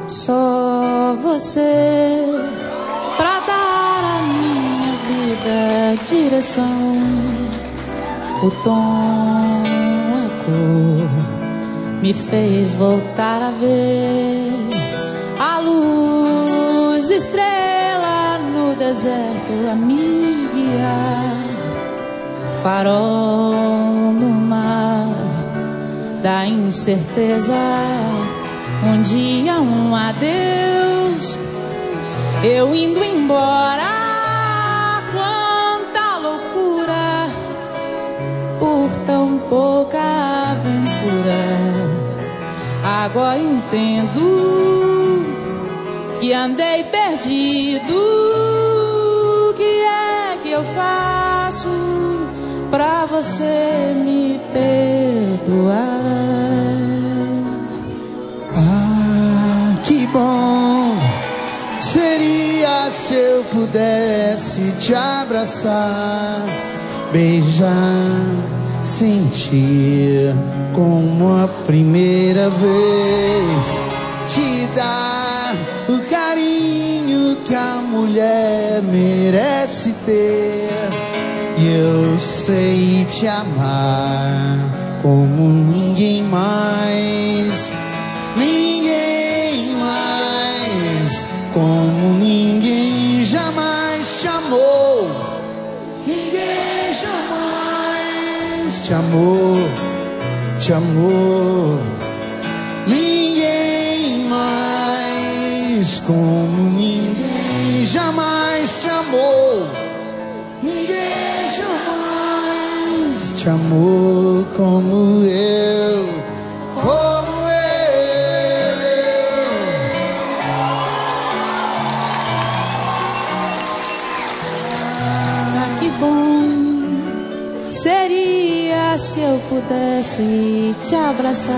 Só você pra dar à minha vida direção, o tom, a cor, me fez voltar a ver a luz, estrela no deserto a me guiar, farol no mar da incerteza, um dia um adeus, eu indo embora. Quanta loucura por tão pouca aventura. Agora entendo que andei perdido. O que é que eu faço pra você me perdoar? Que bom seria se eu pudesse te abraçar, beijar, sentir como a primeira vez, te dar o carinho que a mulher merece ter. E eu sei te amar como ninguém mais, ninguém mais, como ninguém jamais te amou, ninguém jamais te amou, te amou, ninguém mais, como ninguém jamais te amou, ninguém jamais te amou como eu, como seria se eu pudesse te abraçar,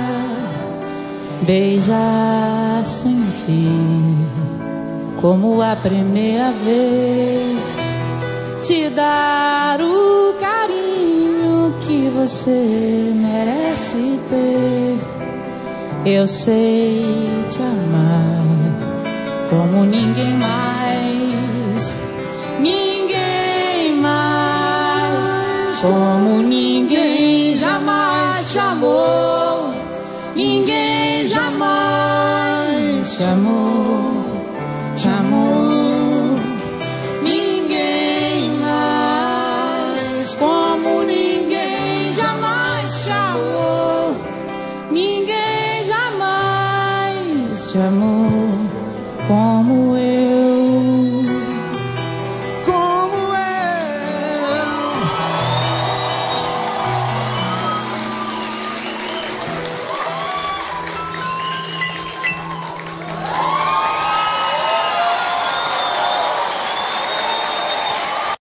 beijar, sentir como a primeira vez, te dar o carinho que você merece ter. Eu sei te amar como ninguém mais, ninguém mais, como ninguém jamais te amou.